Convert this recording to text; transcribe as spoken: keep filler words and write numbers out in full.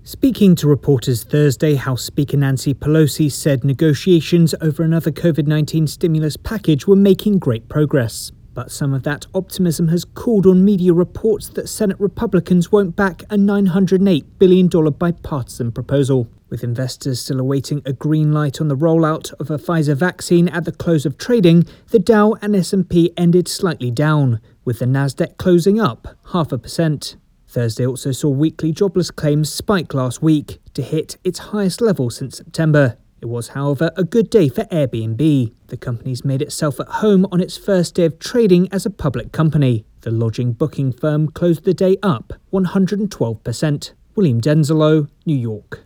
Speaking to reporters Thursday, House Speaker Nancy Pelosi said negotiations over another COVID nineteen stimulus package were making great progress. But some of that optimism has cooled on media reports that Senate Republicans won't back a nine hundred eight billion dollars bipartisan proposal. With investors still awaiting a green light on the rollout of a Pfizer vaccine at the close of trading, the Dow and S and P ended slightly down, with the Nasdaq closing up half a percent. Thursday also saw weekly jobless claims spike last week to hit its highest level since September. It was, however, a good day for Airbnb. The company's made itself at home on its first day of trading as a public company. The lodging booking firm closed the day up one hundred twelve percent. William Denzelo, New York.